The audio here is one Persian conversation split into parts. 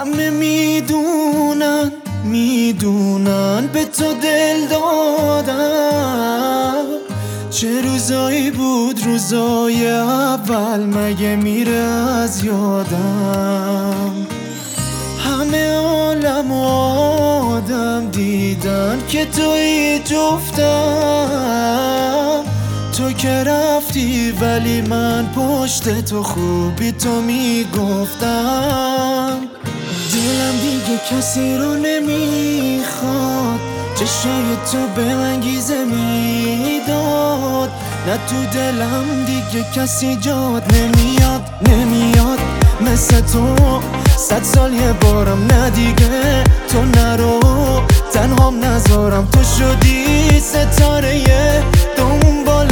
همه میدونن به تو دل دادم. چه روزایی بود روزای اول، مگه میره از یادم. همه عالم و آدم دیدن که توی جفتم. تو که رفتی ولی من پشت تو خوبی تو میگفتم. دلم دیگه کسی رو نمیخواد، چشای تو به من گیزه میداد. نه تو دلم دیگه کسی جاد نمیاد مثل تو. 100 سال یه بارم نه دیگه تو نرو، تنهام نذارم. تو شدی ستاره دنبال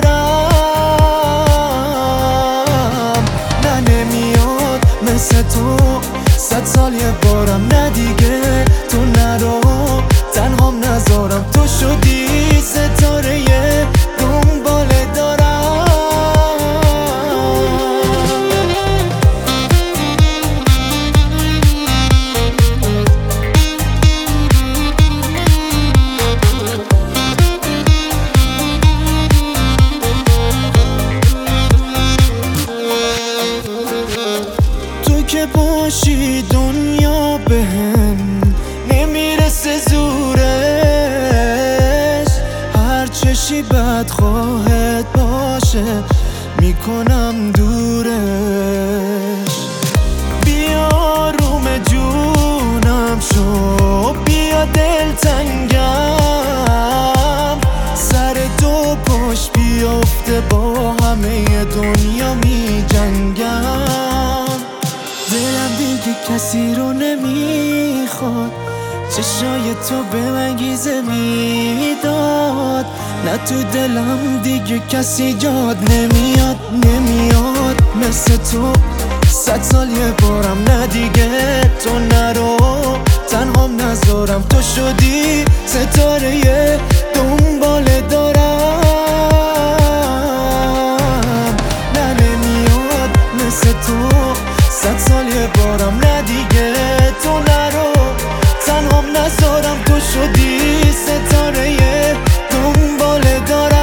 دارم. نه نمیاد مثل تو. 100 سال یه بارم نه دیگه تو نرو، تنهام نذارم. تو شدی ستاره دنبال دارم. تو که باشی دنیا بهم نمیرسه زورش. هر چشی بدخواهت باشه میکنم دورش. بیا روم جونم شو، بیا دلتنگم. سر تو پشت بیافته با همه دنیا میجنگم. دلم دیگه کسی رو نمیخواد، چشای تو به من گیزه میداد. نه تو دلم دیگه کسی جاد نمیاد مثل تو. 100 سال یه بارم نه دیگه تو نرو، تنهام نذارم. تو شدی ستاره دنبال دارم. نه نمیاد مثل تو. 100 سال یه بارم نه دیگه تو نرو، تنهام نذارم. تو شدی ستاره دنبال دارم.